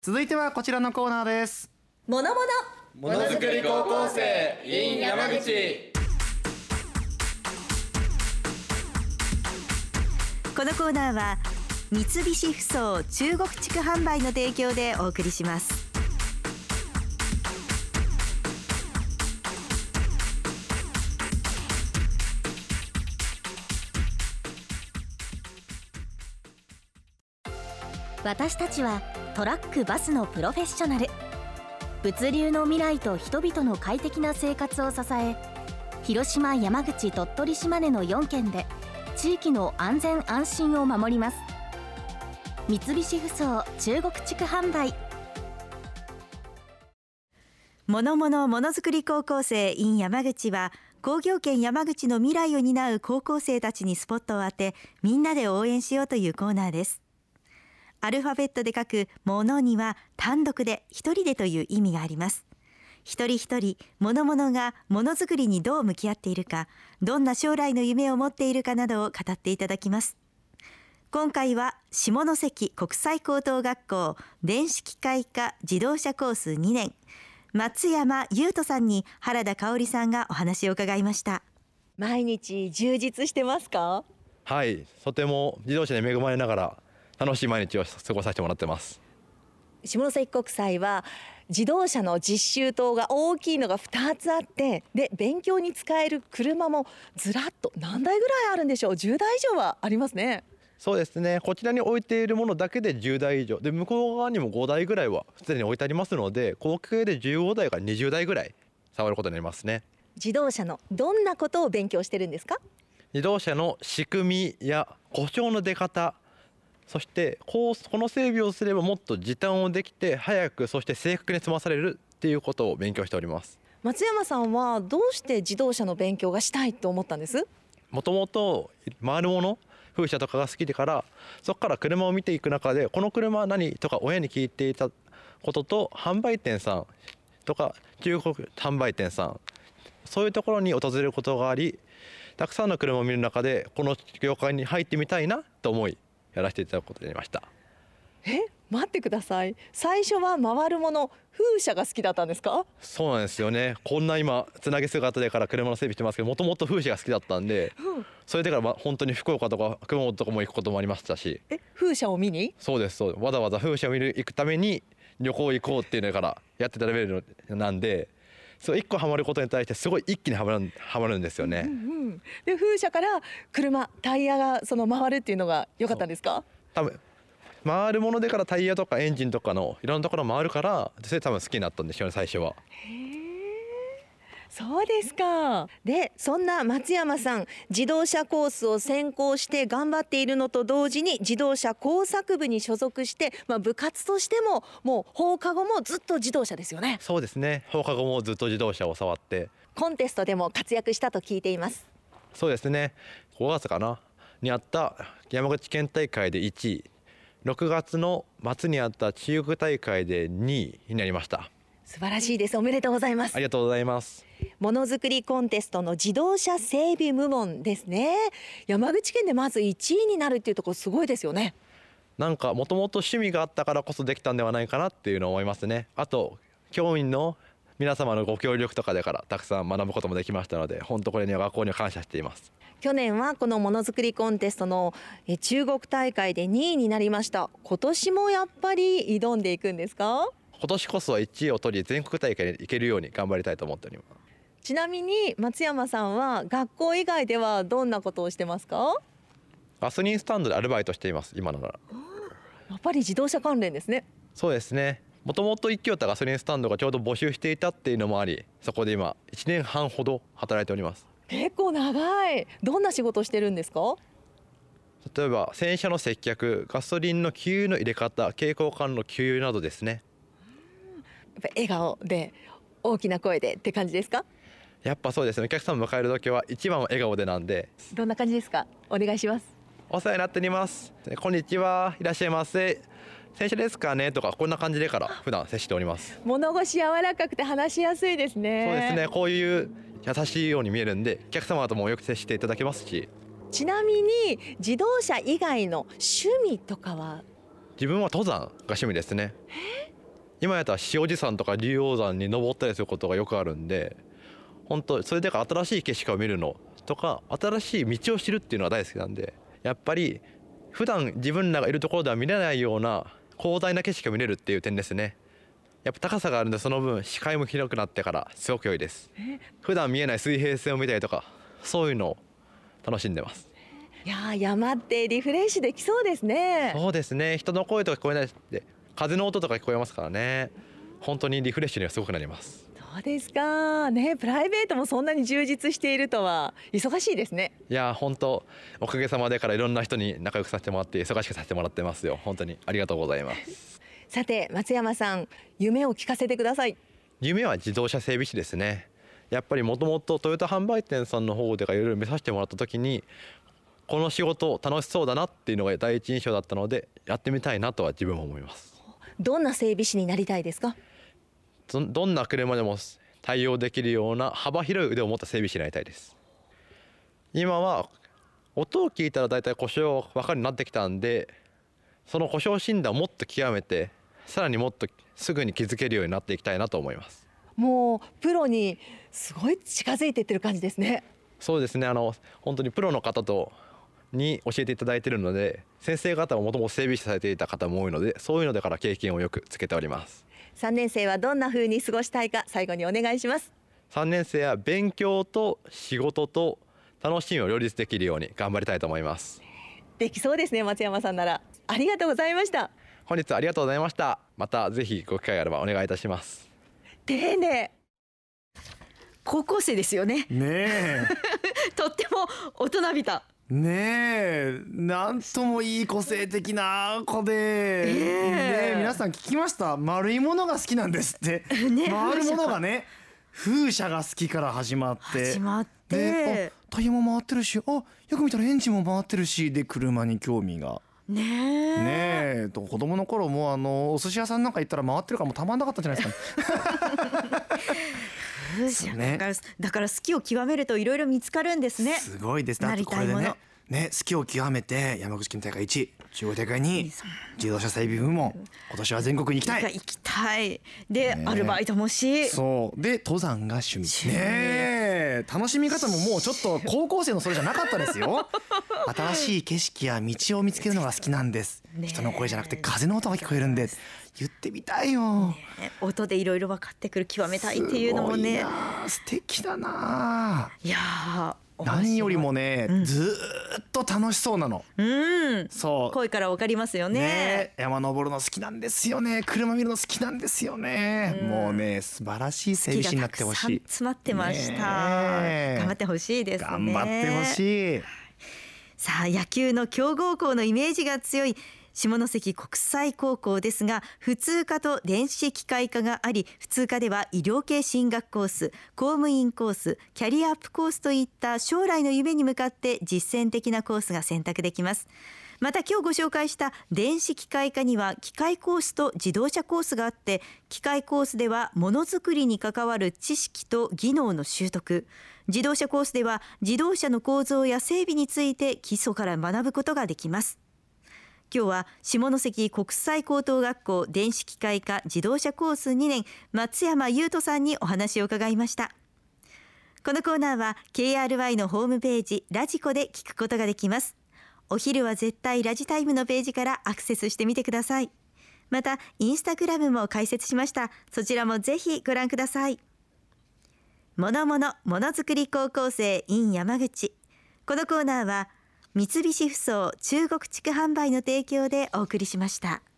続いてはこちらのコーナーです。 ものづくり高校生 in 山口。 このコーナーは三菱ふそう中国地区販売の提供でお送りします。私たちはトラックバスのプロフェッショナル。物流の未来と人々の快適な生活を支え、広島、山口、鳥取、島根の4県で地域の安全安心を守ります。三菱ふそう中国地区販売。ものづくり高校生 in 山口は、工業圏山口の未来を担う高校生たちにスポットを当て、みんなで応援しようというコーナーです。アルファベットで書くものには単独で一人でという意味があります。一人一人ものがものづくりにどう向き合っているか、どんな将来の夢を持っているかなどを語っていただきます。今回は下関国際高等学校電子機械科自動車コース2年松山優斗さんに原田香織さんがお話を伺いました。毎日充実してますか？ はい、とても自動車に恵まれながら楽しい毎日を過ごさせてもらってます。 下関国際は自動車の実習棟が大きいのが2つあって、で勉強に使える車もずらっと何台ぐらいあるんでしょう。10台以上はありますね。 そうですね、こちらに置いているものだけで10台以上で、向こう側にも5台ぐらいはすでに置いてありますので、合計で15台から20台ぐらい触ることになりますね。 自動車のどんなことを勉強してるんですか？ 自動車の仕組みや故障の出方、そしてこの整備をすればもっと時短をできて早く、そして正確に済まされるっていうことを勉強しております。 松山さんはどうして自動車の勉強がしたいと思ったんです？ もともと回るもの、風車とかが好きでから、そこから車を見ていく中で、この車は何とか親に聞いていたことと、販売店さんとか中国販売店さん、そういうところに訪れることがあり、たくさんの車を見る中でこの業界に入ってみたいなと思いやらせていただくことになりました。 待ってください。最初は回るもの、風車が好きだったんですか？ そうなんですよね。こんな今つなぎ姿でから車の整備してますけど、もともと風車が好きだったんで、それでから本当に福岡とか熊本とかも行くこともありましたし。 風車を見に？ そうです、わざわざ風車を行くために旅行行こうっていうのからやってたレベルなんで、そう1個ハマることに対してすごい一気にハマるんですよね。 で風車から車、タイヤが回るっていうのが良かったんですか？ 多分回るものでからタイヤとかエンジンとかのいろんなところ回るから、それ多分好きになったんでしょうね、最初は。 そうですか。でそんな松山さん、自動車コースを専攻して頑張っているのと同時に自動車工作部に所属して、部活としてももう放課後もずっと自動車ですよね。 そうですね、放課後もずっと自動車を触って、 コンテストでも活躍したと聞いています。 そうですね、5月かなにあった山口県大会で1位、6月の末にあった中国大会で2位になりました。 素晴らしいです。おめでとうございます。 ありがとうございます。 ものづくりコンテストの自動車整備部門ですね。山口県でまず1位になるっていうところすごいですよね。 なんかもともと趣味があったからこそできたんではないかなっていうのを思いますね。あと教員の皆様のご協力とかでからたくさん学ぶこともできましたので、本当これには学校には感謝しています。 去年はこのものづくりコンテストの中国大会で2位になりました。今年もやっぱり挑んでいくんですか？ 今年こそは1位を取り、全国大会に行けるように頑張りたいと思っております。 ちなみに松山さんは学校以外ではどんなことをしてますか？ ガソリンスタンドでアルバイトしています、今なら。 やっぱり自動車関連ですね。 そうですね、もともと一挙ったガソリンスタンドがちょうど募集していたっていうのもあり、そこで今1年半ほど働いております。 結構長い。どんな仕事をしてるんですか？ 例えば洗車の接客、ガソリンの給油の入れ方、携行管の給油などですね。 やっぱ笑顔で大きな声でって感じですか？ やっぱそうですね、お客さんを迎える時は一番は笑顔でなんで。 どんな感じですか？お願いします。 お世話になっております、こんにちは、いらっしゃいませ、洗車ですかねとか、こんな感じでから普段接しております。 物腰柔らかくて話しやすいですね。 そうですね、こういう優しいように見えるんで、お客様ともよく接していただけますし。 ちなみに自動車以外の趣味とかは？ 自分は登山が趣味ですね。今やったら塩地山とか竜王山に登ったりすることがよくあるんで、本当それで新しい景色を見るのとか新しい道を知るっていうのが大好きなんで、やっぱり普段自分らがいるところでは見れないような広大な景色を見れるっていう点ですね。やっぱ高さがあるんで、その分視界も広くなってからすごく良いです。普段見えない水平線を見たりとか、そういうのを楽しんでます。 いや山ってリフレッシュできそうですね。 そうですね、人の声とか聞こえないで、風の音とか聞こえますからね。本当にリフレッシュにはすごくなります。 そうですかね。プライベートもそんなに充実しているとは忙しいですね。 いや本当おかげさまでからいろんな人に仲良くさせてもらって忙しくさせてもらってますよ。本当にありがとうございます。 さて松山さん、夢を聞かせてください。 夢は自動車整備士ですね。やっぱりもともとトヨタ販売店さんの方でいろいろ見させてもらった時に、この仕事楽しそうだなっていうのが第一印象だったので、やってみたいなとは自分も思います。 どんな整備士になりたいですか？ どんな車でも対応できるような幅広い腕を持った整備士になりたいです。今は音を聞いたらだいたい故障分かるようになってきたんで、その故障診断をもっと極めて、さらにもっとすぐに気づけるようになっていきたいなと思います。 もうプロにすごい近づいていってる感じですね。 そうですね、本当にプロの方に教えていただいているので、先生方ももともと整備士されていた方も多いので、そういうのでから経験をよくつけております。 3年生はどんな風に過ごしたいか、最後にお願いします。 3年生は勉強と仕事と楽しみを両立できるように頑張りたいと思います。 できそうですね。松山さんなら。ありがとうございました。 本日はありがとうございました。またぜひご機会があればお願いいたします。 丁寧。 高校生ですよね。 ねえとっても大人びた。 ねえ、なんともいい個性的な子で、ねえ、皆さん聞きました？丸いものが好きなんですってね、 回るものがね、風車が好きから始まってで、タイヤも回ってるし、よく見たらエンジンも回ってるし、で車に興味がねえと、子供の頃もお寿司屋さんなんか行ったら回ってるからもうたまんなかったんじゃないですかね。 だから好きを極めるといろいろ見つかるんですね。 すごいです。 なりたいもの。 好きを極めて山口県大会1位、中国大会2位、自動車整備部門、今年は全国に行きたい。 行きたい。で、アルバイトもし。 そうで、登山が趣味。ねえ、楽しみ方ももうちょっと高校生のそれじゃなかったですよ。新しい景色や道を見つけるのが好きなんです。人の声じゃなくて風の音が聞こえるんです。言ってみたいよ。 音でいろいろ分かってくる、極めたいっていうのもね。 素敵だな。 いや何よりもね、ずっと楽しそうなの。そう。 声からわかりますよね。 山登るの好きなんですよね。車見るの好きなんですよね。もうね、素晴らしい整備士になってほしい。 詰まってました。頑張ってほしいですね。 頑張ってほしい。 さあ、野球の強豪校のイメージが強い下関国際高校ですが、普通科と電子機械科があり、普通科では医療系進学コース、公務員コース、キャリアアップコースといった将来の夢に向かって実践的なコースが選択できます。また今日ご紹介した電子機械科には機械コースと自動車コースがあって、機械コースではものづくりに関わる知識と技能の習得、自動車コースでは自動車の構造や整備について基礎から学ぶことができます。今日は下関国際高等学校電子機械科自動車コース2年松山優斗さんにお話を伺いました。このコーナーは KRY のホームページラジコで聞くことができます。お昼は絶対ラジタイムのページからアクセスしてみてください。またインスタグラムも開設しました。そちらもぜひご覧ください。ものづくり高校生 in 山口。このコーナーは三菱ふそう中国地区販売の提供でお送りしました。